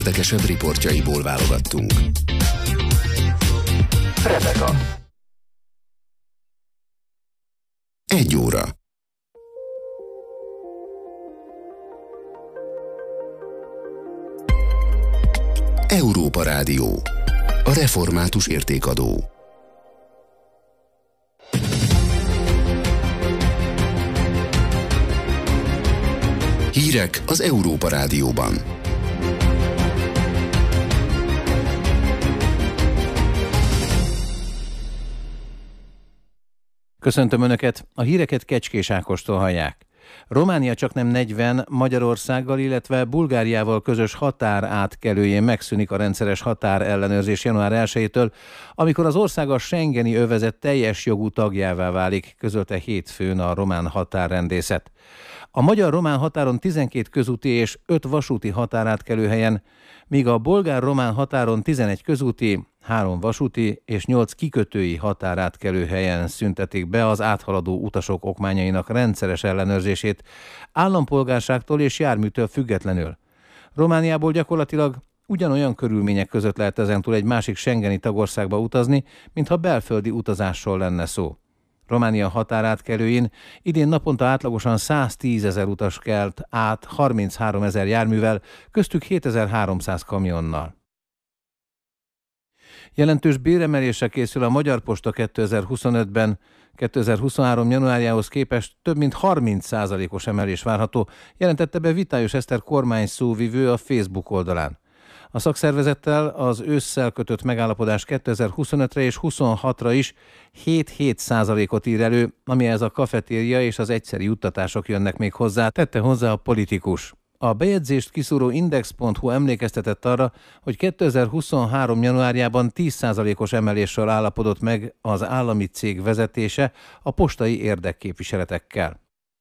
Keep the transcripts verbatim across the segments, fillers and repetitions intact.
Érdekesebb riportjaiból válogattunk. Rebeka. Egy óra. Európa Rádió. A református értékadó. Hírek az Európa Rádióban. Köszöntöm Önöket, a híreket Kecskés Ákostól hallják. Románia csaknem negyven Magyarországgal, illetve Bulgáriával közös határátkelőjén megszűnik a rendszeres határellenőrzés január elsejétől, amikor az ország a schengeni övezet teljes jogú tagjává válik, közölte hétfőn a román határrendészet. A magyar-román határon tizenkét közúti és öt vasúti határátkelőhelyen, míg a bolgár-román határon tizenegy közúti, három vasúti és nyolc kikötői határátkelőhelyen szüntetik be az áthaladó utasok okmányainak rendszeres ellenőrzését állampolgárságtól és járműtől függetlenül. Romániából gyakorlatilag ugyanolyan körülmények között lehet ezentúl egy másik schengeni tagországba utazni, mintha belföldi utazásról lenne szó. Románia határátkelőin idén naponta átlagosan száztízezer utas kelt át harmincháromezer járművel, köztük hétezer-háromszáz kamionnal. Jelentős béremelésre készül a Magyar Posta kétezer-huszonötben, kétezer-huszonhárom januárjához képest több mint harminc százalékos emelés várható, jelentette be Vitályos Eszter kormányszóvivő a Facebook oldalán. A szakszervezettel az ősszel kötött megállapodás kétezer-huszonötre és huszonhatra is hét-hét százalékot ír elő, amihez a kafetéria és az egyszeri juttatások jönnek még hozzá, tette hozzá a politikus. A bejegyzést kiszúró index pont hu emlékeztetett arra, hogy kétezer-huszonhárom januárjában tíz százalékos emeléssel állapodott meg az állami cég vezetése a postai érdekképviseletekkel.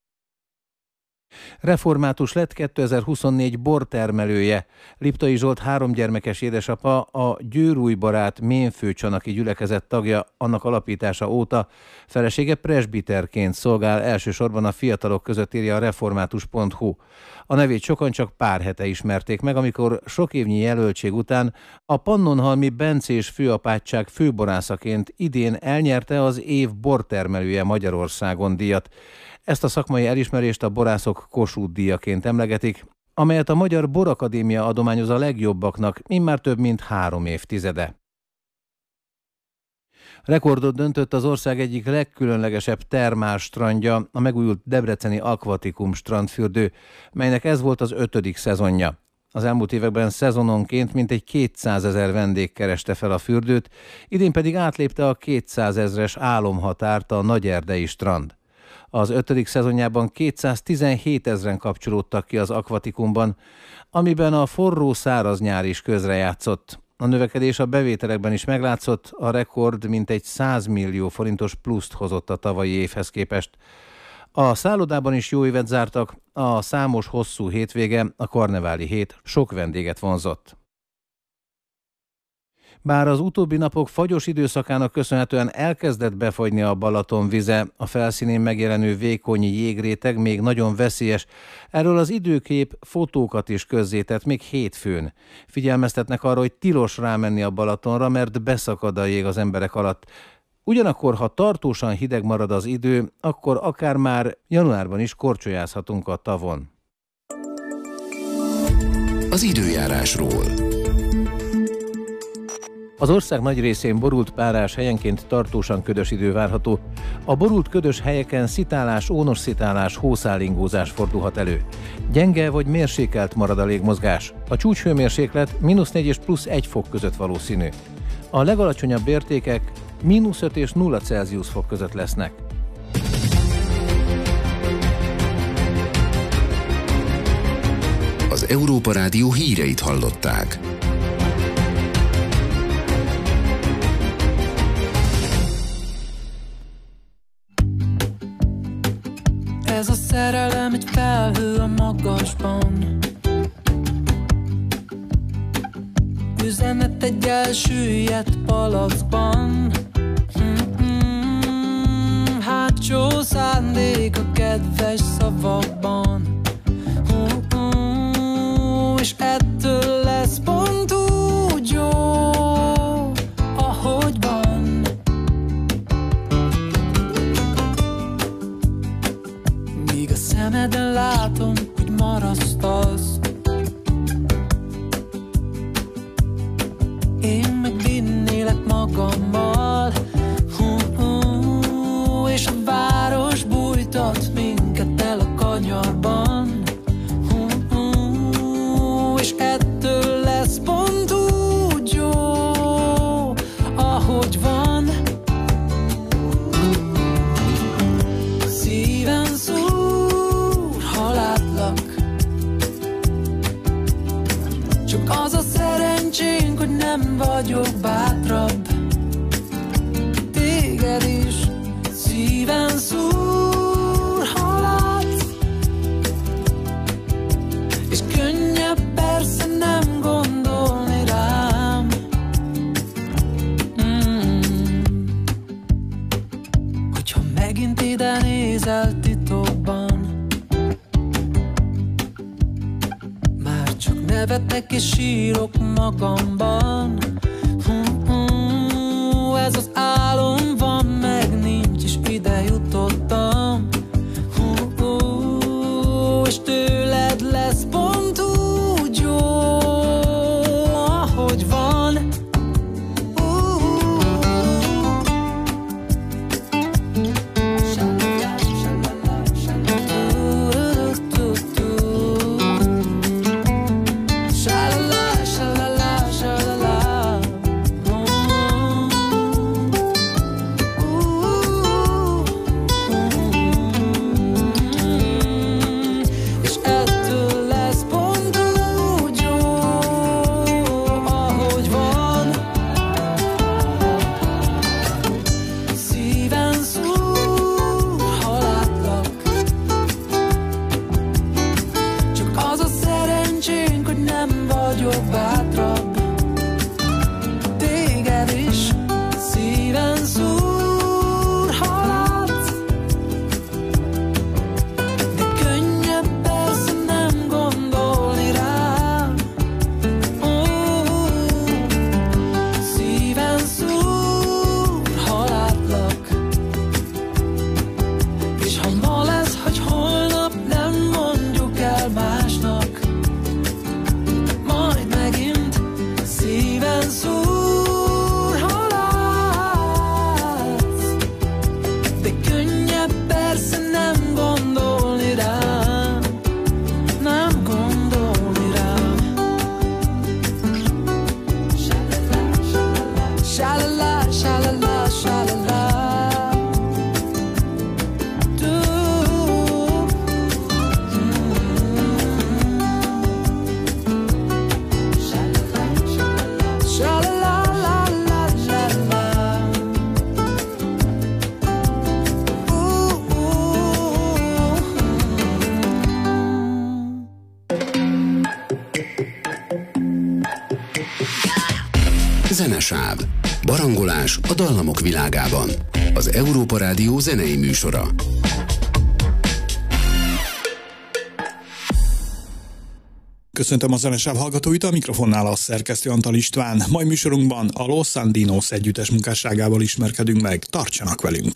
Református lett kétezer-huszonnégy bortermelője. Liptai Zsolt három gyermekes édesapa, a Győrújbarát ménfőcsanaki gyülekezet tagja annak alapítása óta, felesége presbiterként szolgál elsősorban a fiatalok között, írja a református pont hu. A nevét sokan csak pár hete ismerték meg, amikor sok évnyi jelöltség után a Pannonhalmi bencés főapátság főborászaként idén elnyerte az év bortermelője Magyarországon díjat. Ezt a szakmai elismerést a borászok Kossuth díjaként emlegetik, amelyet a Magyar Borakadémia adományoz a legjobbaknak immár több mint három évtizede. Rekordot döntött az ország egyik legkülönlegesebb termás strandja, a megújult debreceni Aquaticum strandfürdő, melynek ez volt az ötödik szezonja. Az elmúlt években szezononként mintegy kétszázezer vendég kereste fel a fürdőt, idén pedig átlépte a kétszázezres álomhatárt a Nagyerdei strand. Az ötödik szezonjában kétszáztizenhétezren kapcsolódtak ki az Aquaticumban, amiben a forró száraz nyár is közrejátszott. A növekedés a bevételekben is meglátszott, a rekord mintegy száz millió forintos pluszt hozott a tavalyi évhez képest. A szállodában is jó évet zártak, a számos hosszú hétvége, a karneváli hét sok vendéget vonzott. Bár az utóbbi napok fagyos időszakának köszönhetően elkezdett befagyni a Balaton vize, a felszínén megjelenő vékony jégréteg még nagyon veszélyes. Erről az időkép fotókat is közzétett még hétfőn. Figyelmeztetnek arra, hogy tilos rámenni a Balatonra, mert beszakad a jég az emberek alatt. Ugyanakkor, ha tartósan hideg marad az idő, akkor akár már januárban is korcsolyázhatunk a tavon. Az időjárásról. Az ország nagy részén borult párás, helyenként tartósan ködös idő várható. A borult ködös helyeken szitálás, ónos szitálás, hószálingózás fordulhat elő. Gyenge vagy mérsékelt marad a légmozgás. A csúcshőmérséklet mínusz négy és plusz egy fok között valószínű. A legalacsonyabb értékek mínusz öt és nulla Celsius fok között lesznek. Az Európa Rádió híreit hallották. Ez a szerelem egy felhő a magasban, üzenet egy elsüllyedt palackban. Mm-mm, hátsó szándék a kedves szavakban, mm-mm, és ettől lesz magammal. Hú-hú, és a város bújtat minket el a kanyarban. Hú-hú, és ettől lesz pont úgy jó, ahogy van. Szívem szúr, ha látlak. Csak az a szerencsénk, hogy nem vagyok bátrabb. Téged is szívem szúr, ha látsz. És könnyebb persze nem gondolni rám. mm. Hogyha megint ide nézel titokban, már csak nevetek és sírok magamban. Hú-hú, ez az álom van, meg nincs, és ide jutottam. Hú-hú, és tőled lesz pont úgy jó, ahogy van. Zenesáv. Barangolás a dallamok világában. Az Európa Rádió zenei műsora. Köszöntöm a Zenesáv hallgatóit, a mikrofonnál a szerkesztő Antal István. Mai műsorunkban a Los Andinos együttes munkásságával ismerkedünk meg. Tartsanak velünk!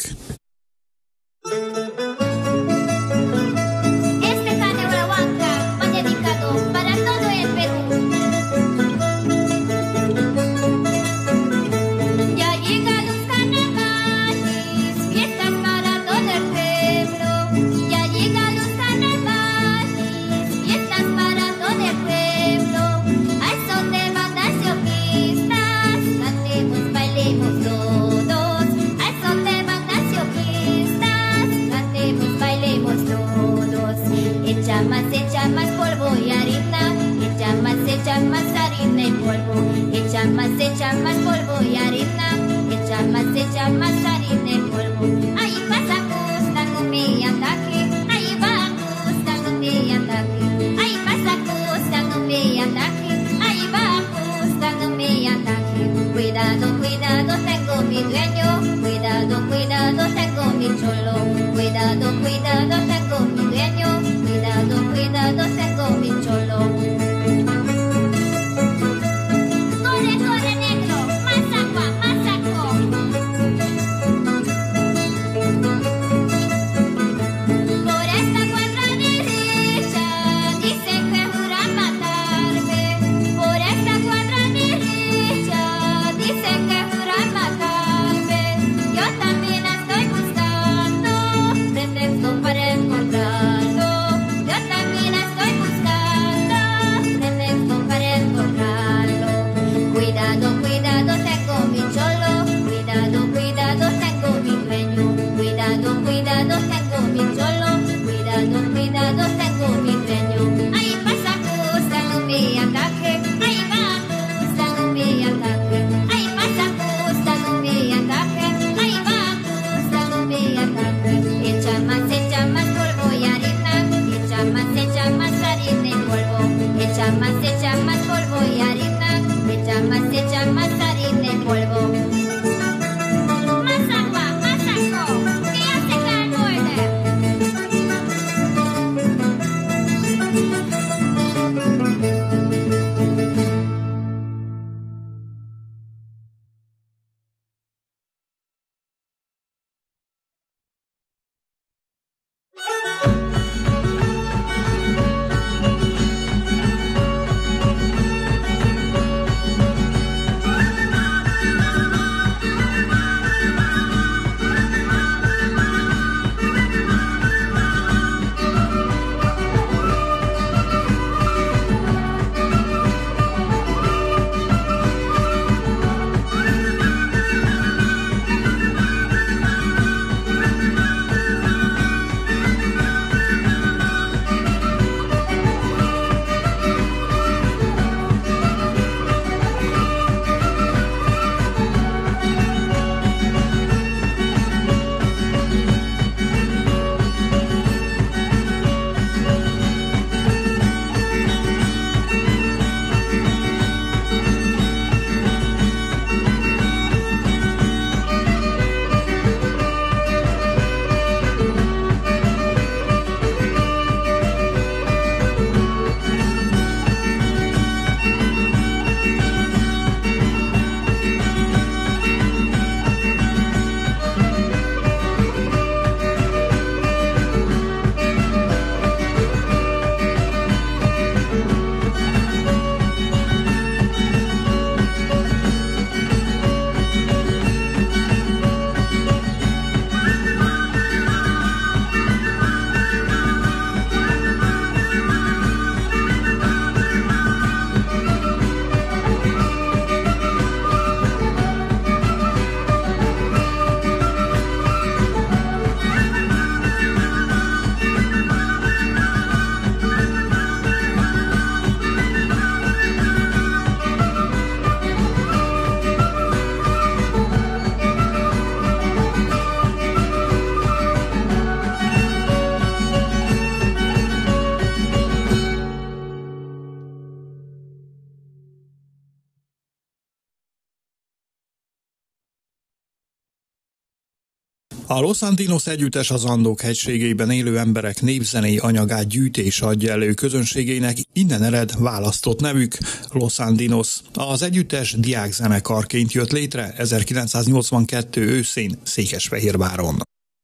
Más, echa más polvo y harina, echa más, echa más harina y polvo. Ahí pasa buscando mi ataque, ahí va buscando mi ataque, ahí pasa buscando mi ataque, ahí va buscando mi ataque. Cuidado, cuidado, tengo mi dueño, cuidado, cuidado, tengo mi cholo, cuidado, cuidado, tengo mi dueño, cuidado, cuidado, tengo mi cholo. Dicen que jura A Los Andinos együttes az Andok hegységében élő emberek népzenei anyagát gyűjtés adja elő közönségének, innen ered választott nevük, Los Andinos. Az együttes diákzenekarként jött létre ezerkilencszáznyolcvankettő őszén Székesfehérváron.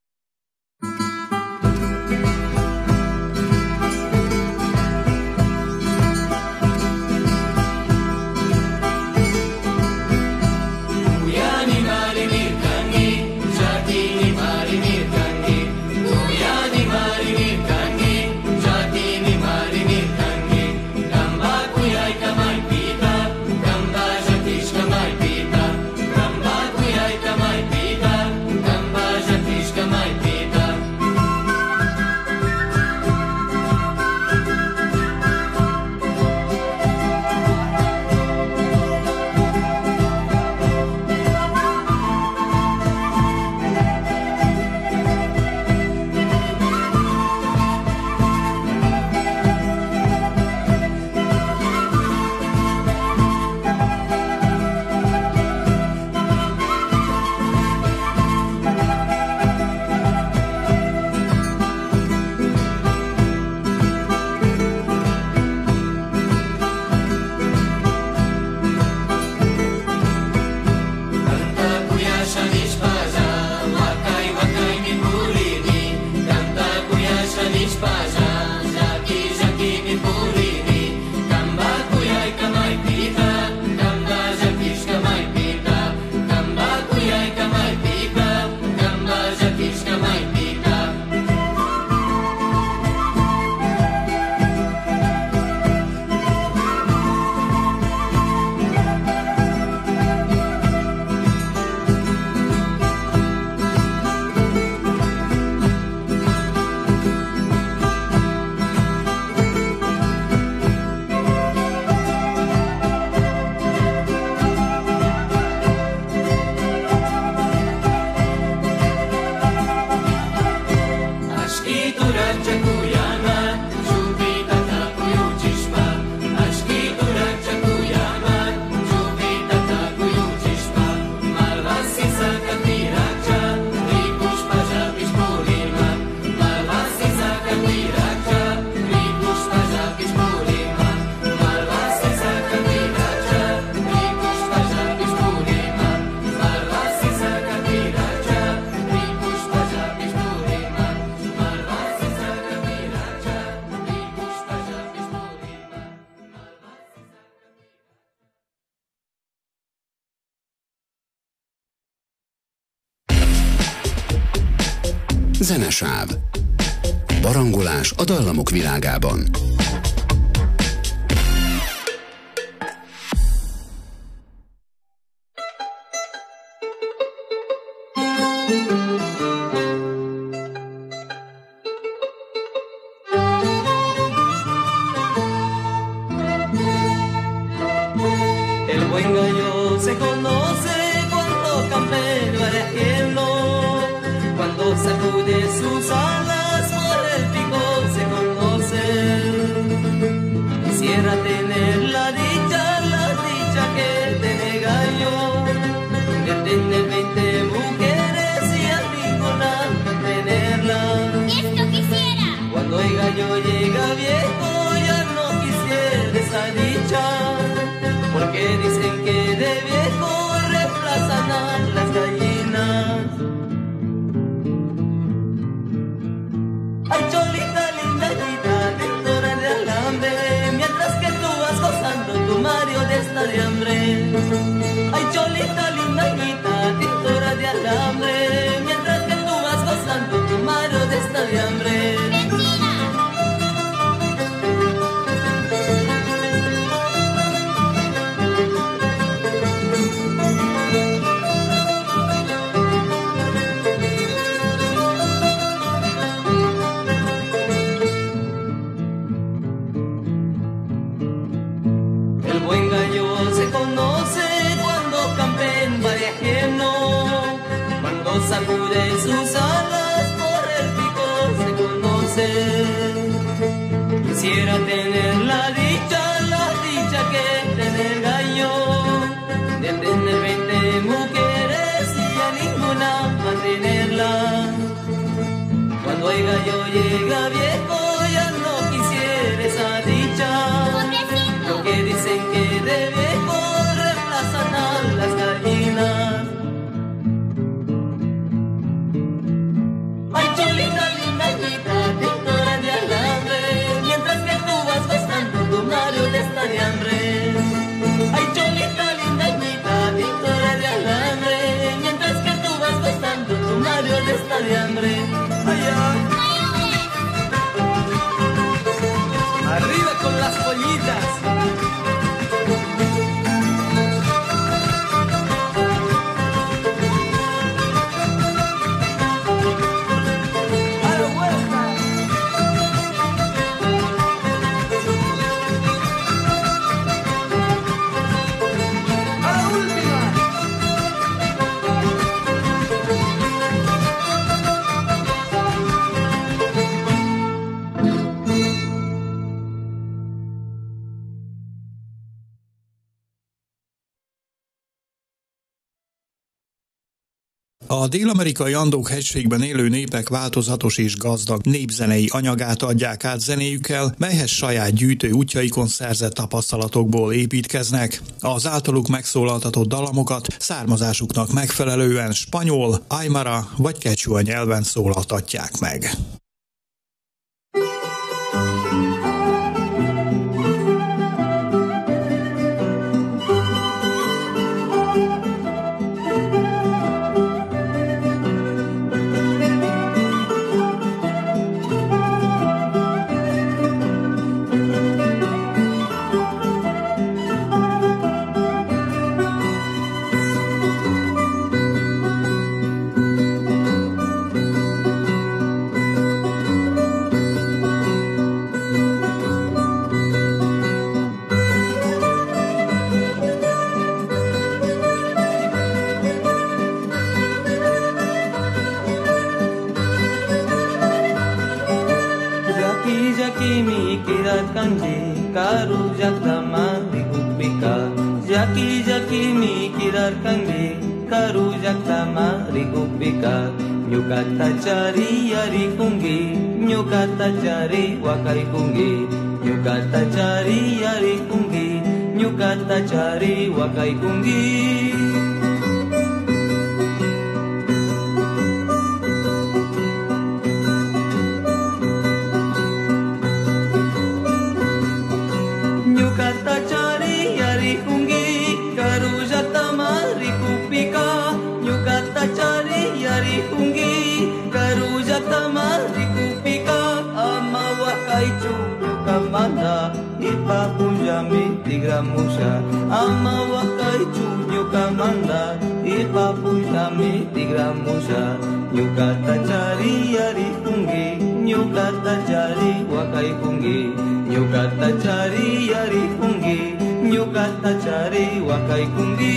Zenesáv. Barangolás a dallamok világában. El buen gallo se conoce cuando campea el ajeno, cuando sacude sus alas por el pico se conoce. Quisiera tener la dicha, la dicha que tiene gallo, de tener veinte mujeres y a ninguna tenerla. Esto quisiera. Cuando el gallo llega viejo ya no quisiera esa dicha, porque dicen que de viejo reemplazan a las gallinas. Ay, cholita lindadita, tintora de alambre, mientras que tú vas gozando tu Mario de esta de hambre. Ay, cholita lindadita, tintora de alambre, mientras que tú vas gozando tu Mario de esta de hambre. Sacude sus alas por el pico se conoce. Quisiera tener la dicha, la dicha que tener gallo, de tener veinte mujeres y a ninguna mantenerla. Cuando oiga yo llega viejo, ya no quisiera esa dicha. Lo que dicen que de viejo reemplazan a las gallinas. Ay, cholita linda, linda, Víctora de alambre, mientras que tú vas gozando tu Mario de esta de hambre. Ay, cholita linda, linda, Víctora de alambre, mientras que tú vas gozando tu Mario de esta de hambre. Ay, ay. Arriba con las pollitas. A la vuelta. A la última. A dél-amerikai Andok hegységben élő népek változatos és gazdag népzenei anyagát adják át zenéjükkel, melyhez saját gyűjtő útjaikon szerzett tapasztalatokból építkeznek. Az általuk megszólaltatott dalamokat származásuknak megfelelően spanyol, aymara vagy quechua nyelven szólaltatják meg. Jaki jaki mi kirar kange karu jaktama rigupika nyukata cari yari kungi nyukata cari wakai kungi nyukata cari yari kungi nyukata cari wakai kungi. Tigramusha ama wakai chunyo kamanda ipapujami tigramusha nyukata cari yari kungi nyukata cari wakai kungi nyukata cari yari kungi nyukata cari wakai kungi.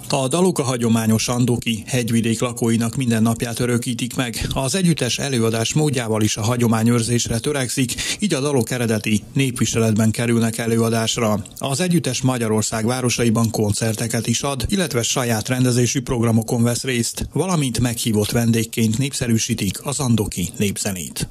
A dalok a hagyományos andoki hegyvidék lakóinak mindennapját örökítik meg. Az együttes előadás módjával is a hagyományőrzésre törekszik, így a dalok eredeti népviseletben kerülnek előadásra. Az együttes Magyarország városaiban koncerteket is ad, illetve saját rendezésű programokon vesz részt, valamint meghívott vendégként népszerűsítik az andoki népzenét.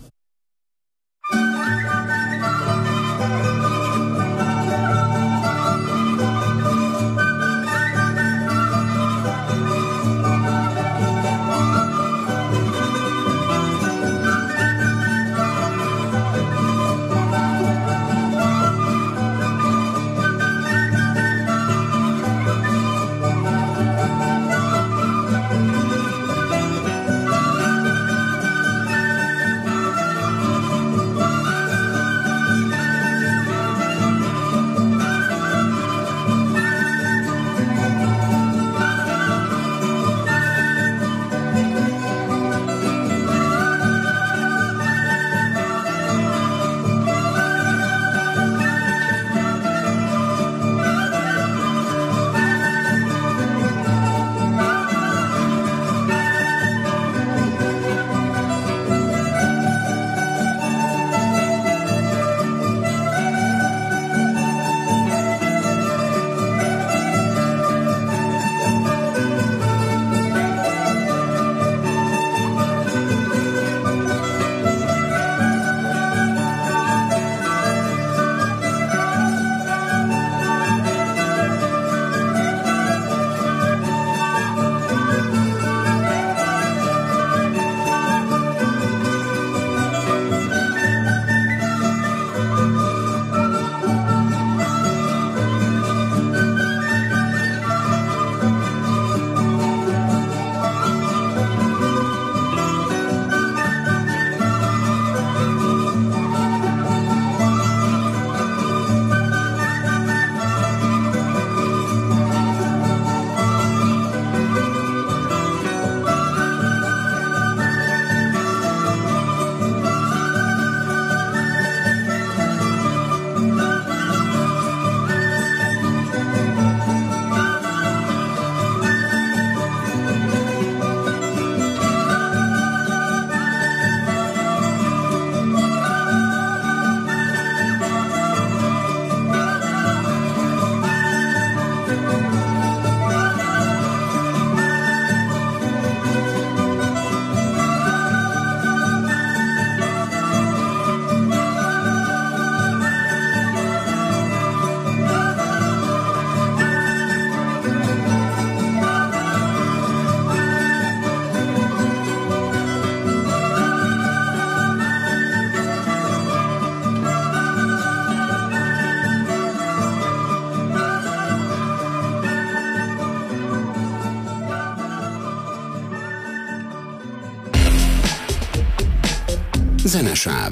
Zenesáv.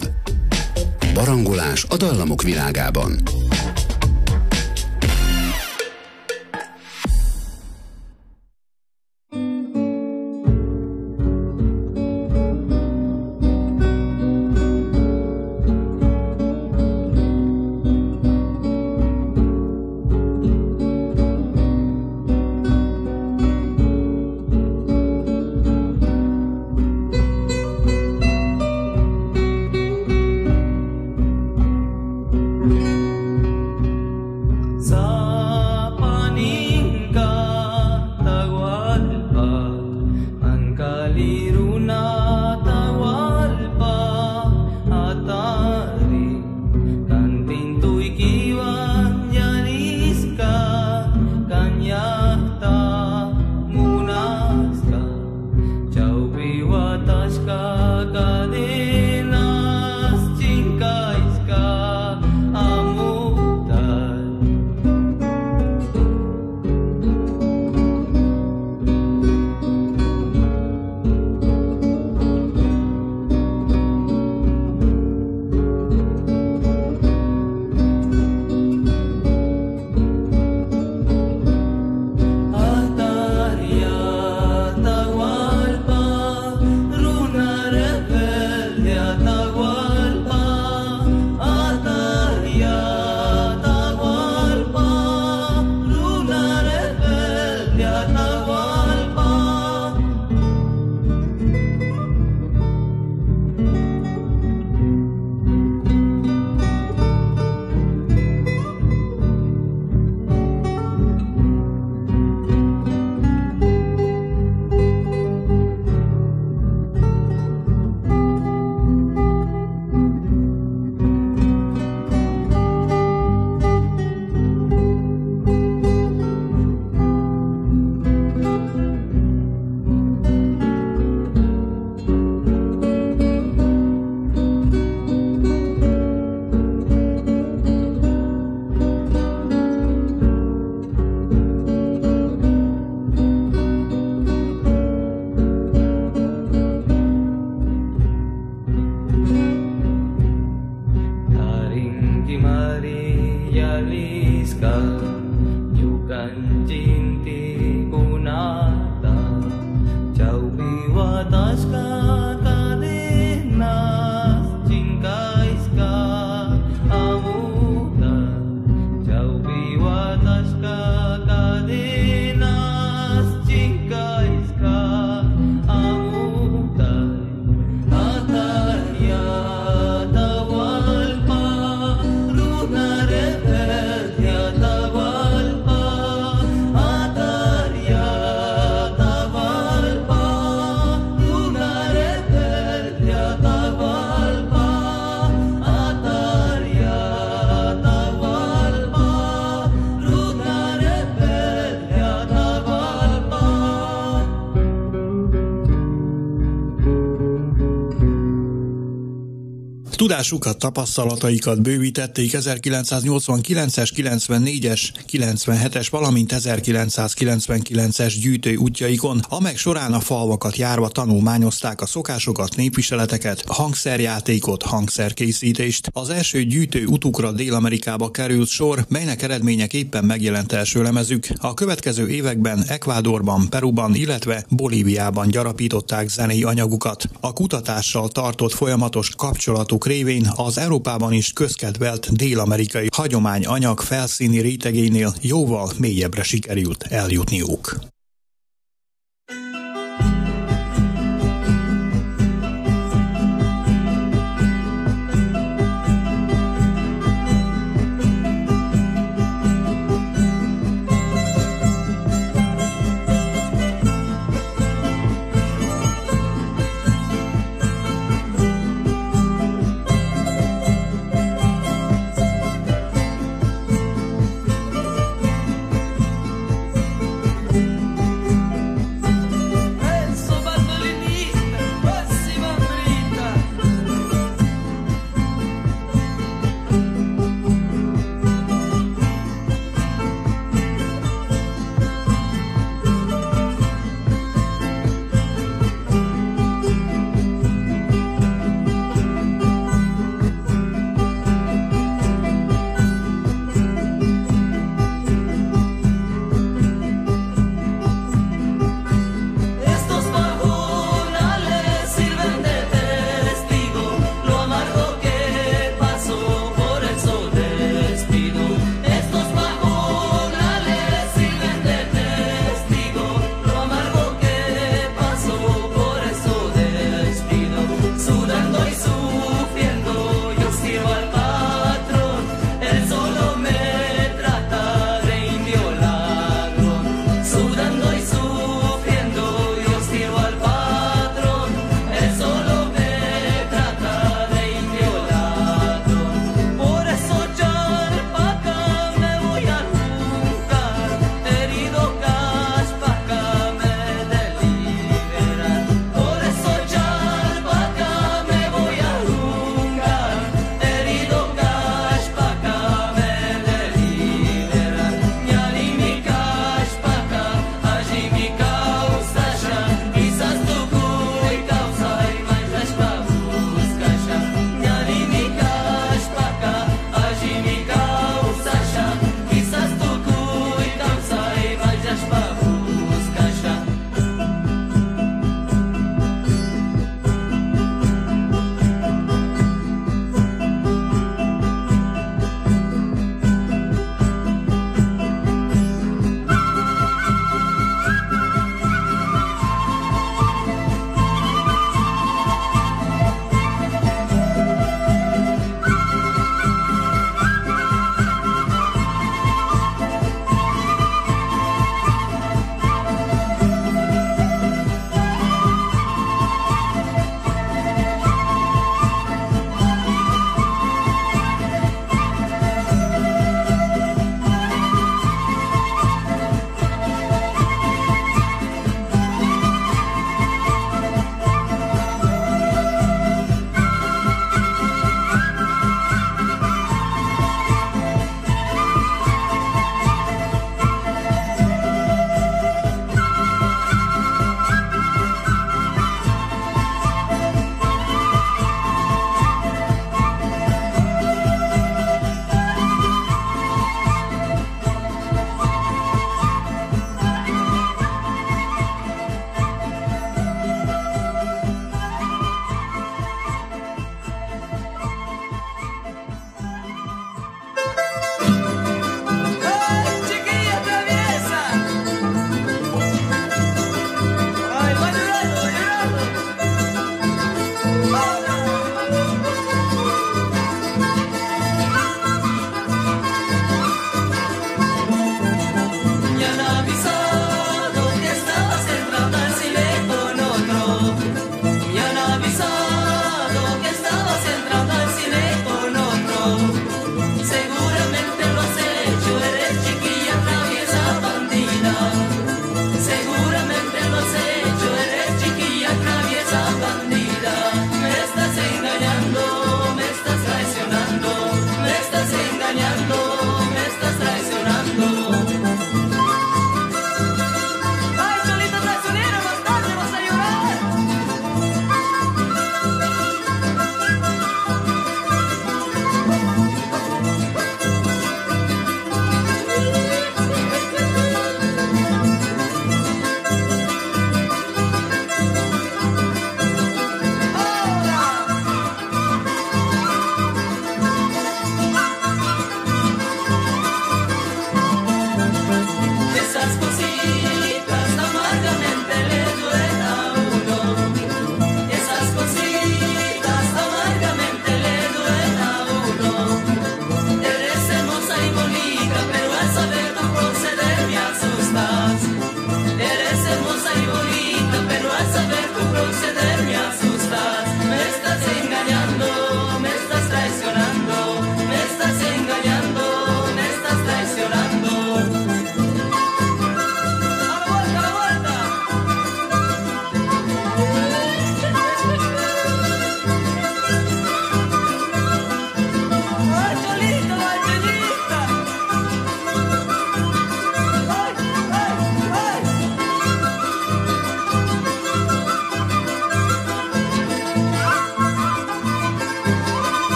Barangolás a dallamok világában. Tudásukat, tapasztalataikat bővítették ezerkilencszáznyolcvankilences, kilencvennégyes, kilencvenhetes, valamint ezerkilencszázkilencvenkilences gyűjtő útjaikon, amely során a falvakat járva tanulmányozták a szokásokat, népviseleteket, hangszerjátékot, hangszerkészítést. Az első gyűjtő utukra Dél-Amerikába került sor, melynek eredményeképpen megjelent első lemezük. A következő években Ekvádorban, Peruban, illetve Bolíviában gyarapították zenei anyagukat. A kutatással tartott folyamatos kapcsolatuk révén az Európában is közkedvelt dél-amerikai hagyományanyag felszíni rétegénél jóval mélyebbre sikerült eljutniuk. Thank you.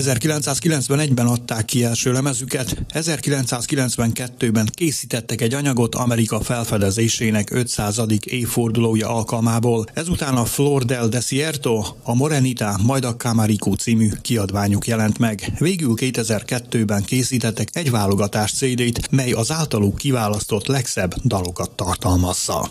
ezerkilencszázkilencvenegyben adták ki első lemezüket, ezerkilencszázkilencvenkettőben készítettek egy anyagot Amerika felfedezésének ötszázadik évfordulója alkalmából. Ezután a Flor del Desierto, a Morenita, majd a Camarico című kiadványuk jelent meg. Végül kétezer-kettőben készítettek egy válogatás cé dét, mely az általuk kiválasztott legszebb dalokat tartalmazza.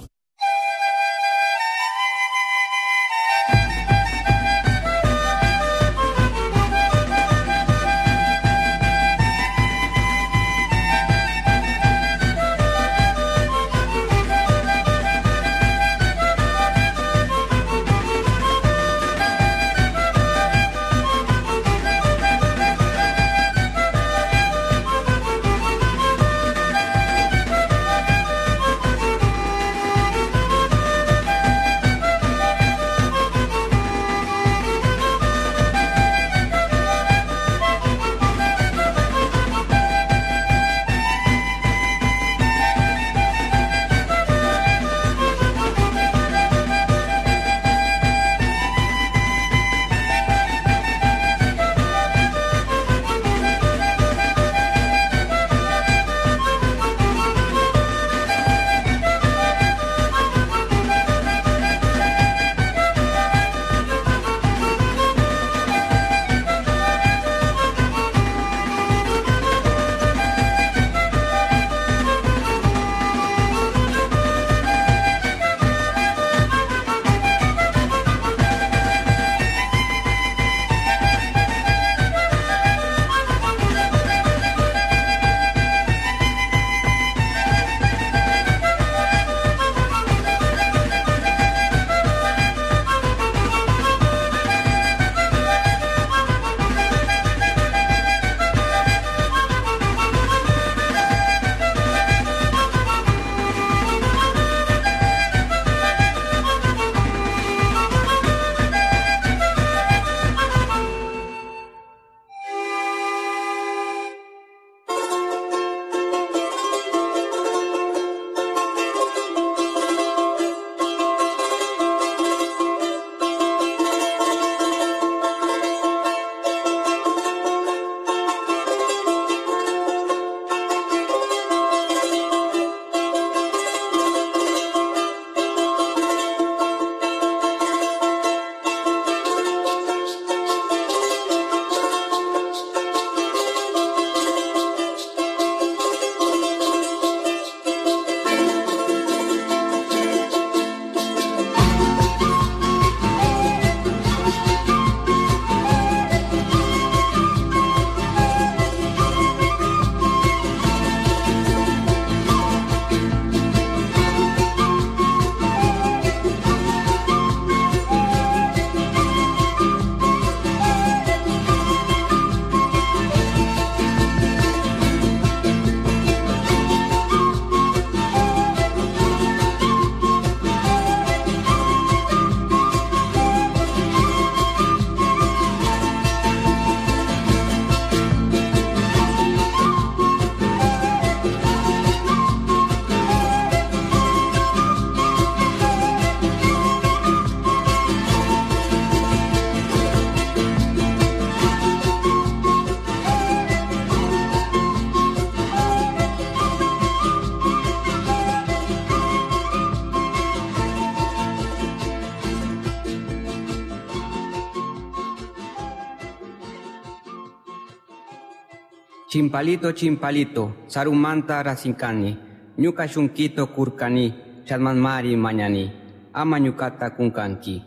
Chimpalito, chimpalito, sarumanta rasinkani, ñuka shunkito kurkani, shalmanmari mañani, ama ñukata kunkanki.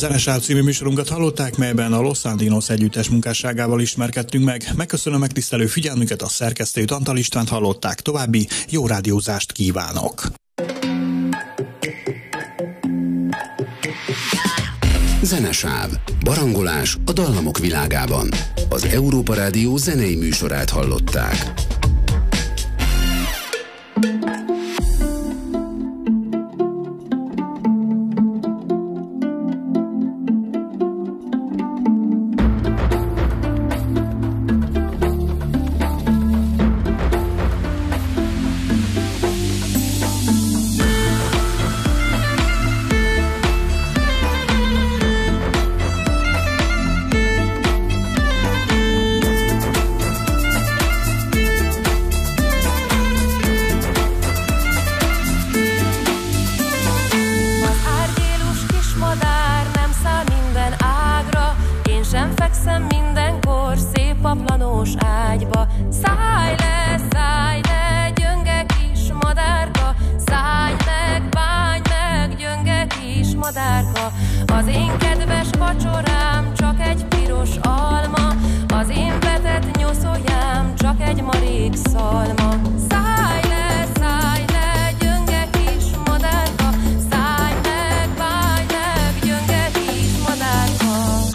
Zenesáv című műsorunkat hallották, melyben a Los Andinos együttes munkásságával ismerkedtünk meg. Megköszönöm megtisztelő figyelmüket, a szerkesztőt, Antal Istvánt hallották. További jó rádiózást kívánok! Zenesáv. Barangolás a dallamok világában. Az Európa Rádió zenei műsorát hallották. Az én kedves vacsorám csak egy piros alma, az én betett nyoszójám csak egy marék szalma. Szállj le, szállj le, gyönge kis madárka, szállj meg, vágj meg, gyönge kis madárka.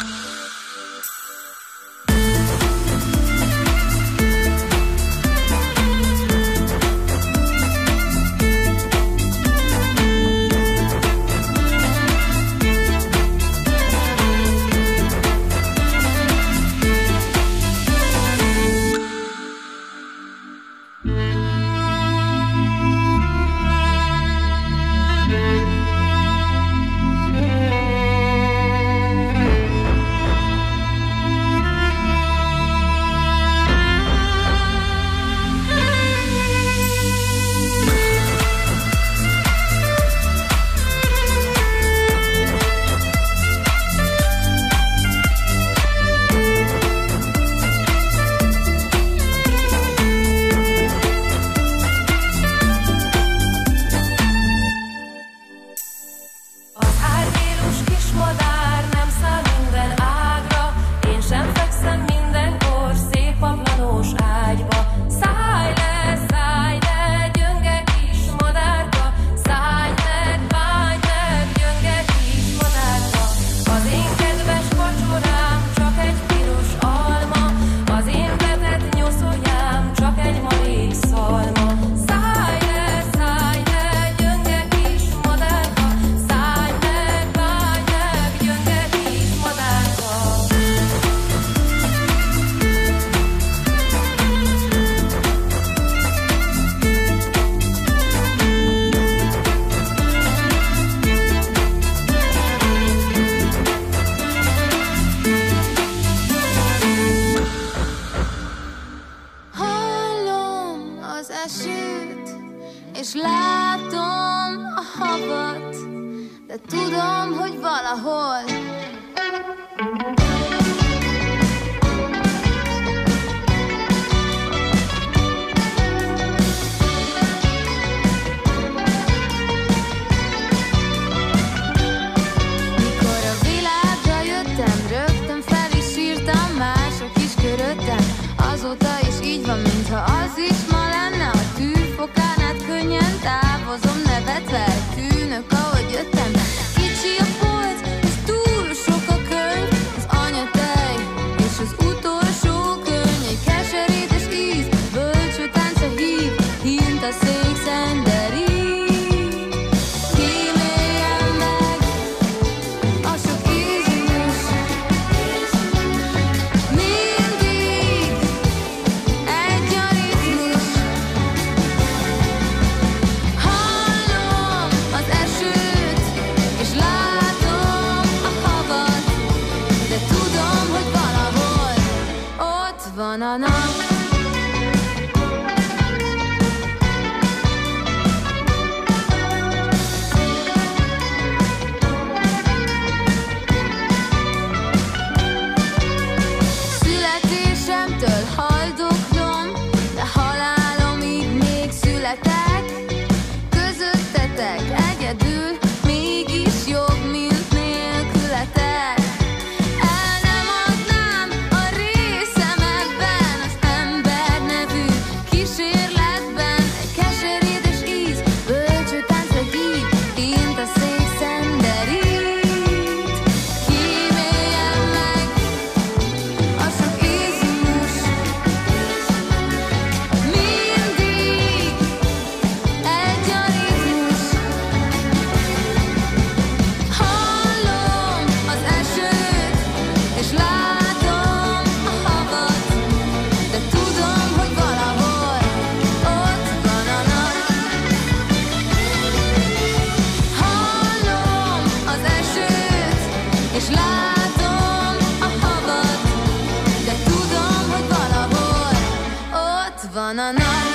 És látom a havat, de tudom, hogy valahol mikor a világra jöttem, rögtön fel is írtam, mások is köröttem. Azóta is így van, mintha az is ma lenne. A tűfokán át könnyen távozom, nevetve tűnök, ahogy jöttem. Kicsi a polc, és túl sok a könyv, az van a nap.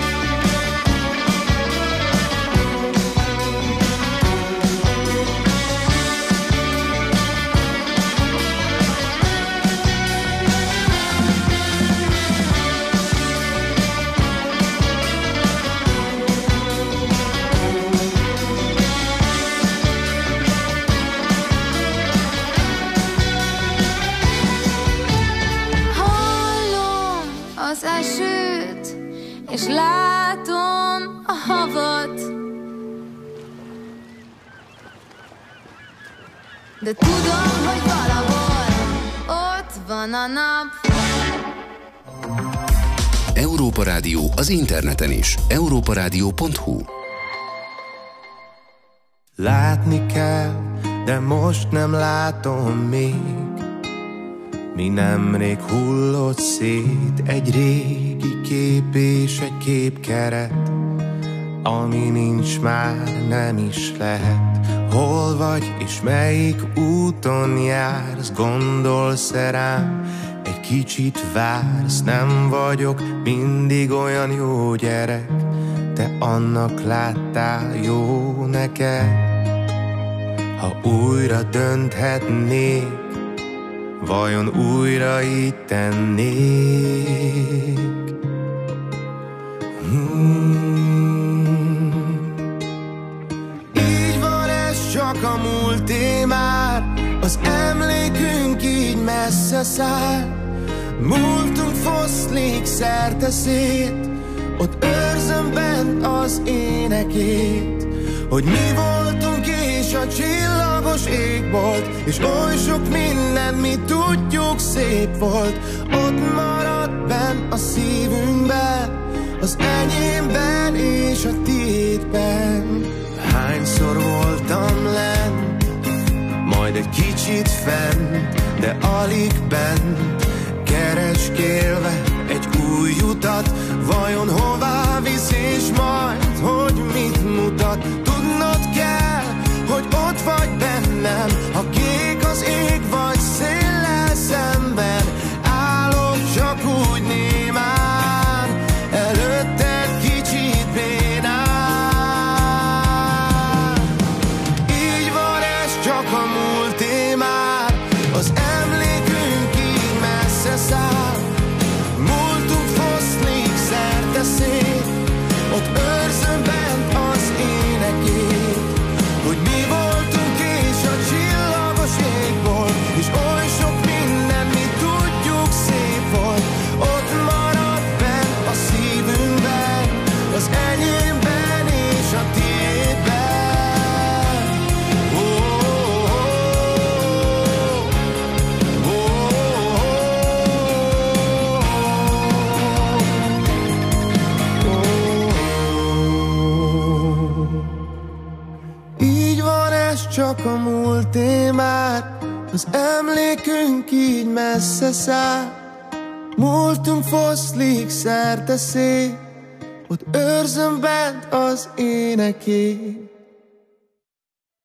Az esőt, és látom a havat, de tudom, hogy valahol ott van a nap. Európa Rádió az interneten is. európa rádió pont hu. Látni kell, de most nem látom még. Mi nemrég hullott szét egy régi kép és egy képkeret, ami nincs már, nem is lehet. Hol vagy és melyik úton jársz, gondolsz-e rám, egy kicsit vársz. Nem vagyok mindig olyan jó gyerek, te annak láttál jó neked. Ha újra dönthetnék, vajon újra így tennék? Hmm. Így van ez csak a múlté már, az emlékünk így messze száll. Múltunk foszlik szerte szét, ott őrzöm bent az énekét, hogy mi voltunk és a csillagos égbolt, és oly sok minden, mi tudjuk, szép volt. Ott maradt benn a szívünkben, az enyémben és a tiédben. Hányszor voltam lent, majd egy kicsit fent, de alig bent, kereskélve egy új utat. Vajon hová visz és majd, hogy mit mutat? Tudnod kell, hogy ott vagy bennem, ha kék az ég vagy széllel szemben. Állok csak úgy némán, előtted kicsit bénán. Így van ez csak a múlté már, az emlékünk így messze száll. Múltunk foszlik szerte szét, ott őrzöm bent az énekét, hogy mi voltunk és a csillagos égbolt, és oly sok minden, mi tudjuk, szép volt. Ott maradt bent a szívünkben, az enyémben és a tiédben. Oh, oh, oh, oh, oh. Így van ez csak a múlté már, az emlékünk így messze száll. Múltunk foszlik szerte szét, ott őrzöm bent az énekét,